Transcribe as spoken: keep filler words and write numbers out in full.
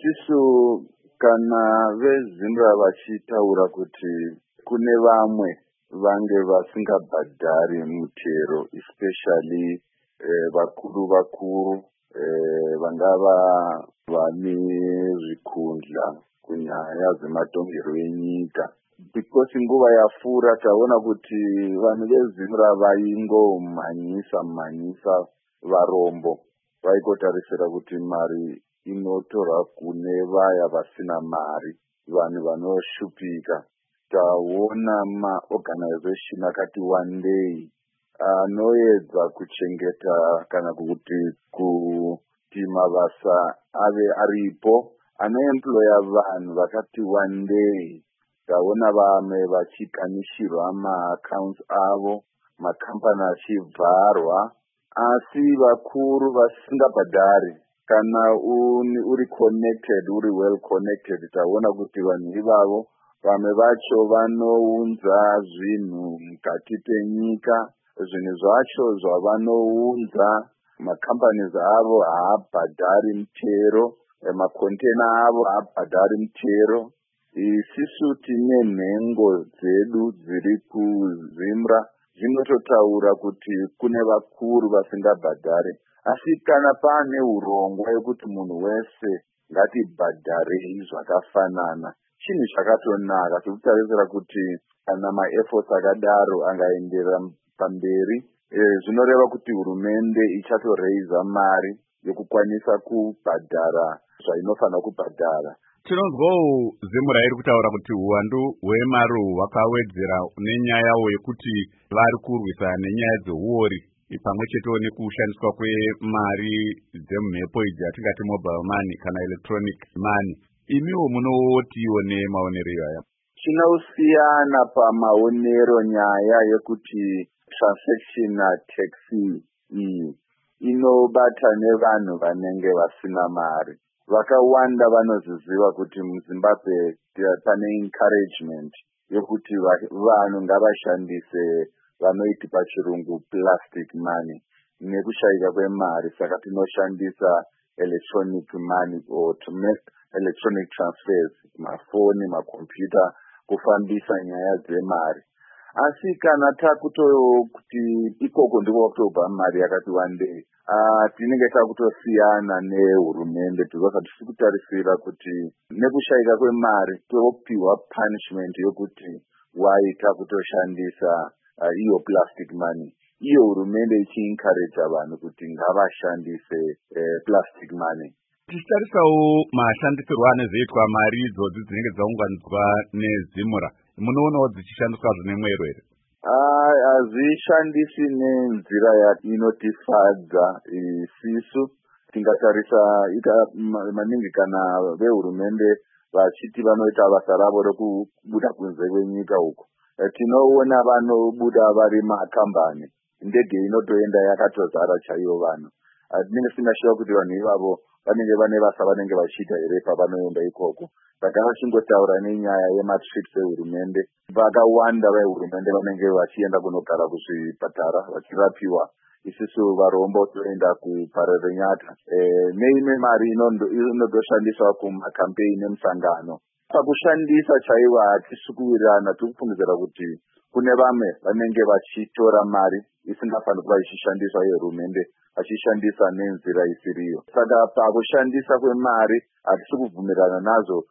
Isusu kana veZimbra vachitaura kuti kune vamwe vange vasingabhadhari mutero, especially eh, vakuru vakuru eh, vangava vane zvikundla kunyaya dzematongerwo enyika. Because nguva yapfuura taona kuti vanhu veZimbra vaingomhanyisa mhanyisa varombo, vaikotarisira kuti mari inotorwa kune vaya vasina mari, vanhu vanoshupika. Taona maorganization akati wandei anoedza kuchengeta kana kuti kuti mabasa ave aripo, anoemploya vanhu vakati wandei. Taona vamwe vachikanishirwa maaccounts avo, makampani achivharwa, asi vakuru vasingabhadhari. Kana uri connected, uri well connected, taona kuti vanhu ivavo vamwe vacho vanounza zvinhu mukati penyika, zvinhu zvacho zvavanounza makampani avo haabhadhari mutero, makontena avo haabhadhari mutero. Isisu tine nhengo dzedu dziri kuZimbra dzinototaura kuti kune vakuru vasingabhadhari. Asi kana pane urongwa yekuti munhu wese ngatibhadharei zvakafanana, chinhu chakatonaka. Tikutarisira kuti kana maefforts akadaro angaenderera pamberi, eh, zvinoreva kuti hurumende ichatoreiza mari yokukwanisa kubhadhara zvainofanira kubhadhara. Tinonzwawo Zimbra iri kutaura kuti uwandu hwemari hwakawedzera nenyaya yekuti vari kurwisana nenyaya dzeuori pamwe chetewo nekushandiswa kwemari dzemhepo idzi atingati mobile money kana electronic money. Imiwo munotiwo nemaonero aya? Chinosiyana pamaonero nyaya yekuti transaction tax iyi inobata nevanhu vanenge vasina mari. Vakawanda vanoziziva kuti muZimbabwe pane encouragement yokuti vanhu ngavashandise vanoiti pachirungu plastic money nekushayika kwemari. Saka tinoshandisa electronic money or to make electronic transfers, mafoni, makompyuta, kufambisa nyaya dzemari. Asi kana takuto kuti ikoko ndiko kutobva mari yakati wandei, ah tinenge takutosiyana nehurumende. Tinofa tichikutarisira kuti nekushayika kwemari topiwa punishment yokuti waita kutoshandisa uh, iyo plastic money. Iyo hurumende ichiencourage vanhu kuti ngavashandise eh, plastic money. Tichitarisawo mashandisirwo anozoitwa mari idzodzi dzinenge dzaunganidzwa neZimbra, munoonawo dzichishandiswa zvinemwero here? Hazvishandisi nenzira inotifadza isisu. Tingatarisa maningi kana vehurumende vachiti vanoita basa ravo rokubuda kunze kwenyika uko, tinoona vanobuda vari makambani, ndege inotoenda yakatozara chaiyo vanhu. Tinenge tisingashiva kuti vanhu ivavo vanenge vane basa vanenge vachiita here pavanoenda ikoko. Saka vachingotaura nenyaya yematrips ehurumende, vakawanda vehurumende vanenge vachienda kunogara kuzvipatara vachirapiwa. Isisu varombo toenda kuParerenyata. E, neimwe mari inodoshandiswa kumakampeini nemusangano. Pakushandisa chaiva hatisi kuwirirana, tikufungidzira kuti kune vamwe vanenge vachitora mari isingafaniri kuva ichishandiswa yehurumende, vachishandisa nenzira isiriyo. Saka pakushandisa kwemari hatisi kubvumirana nazo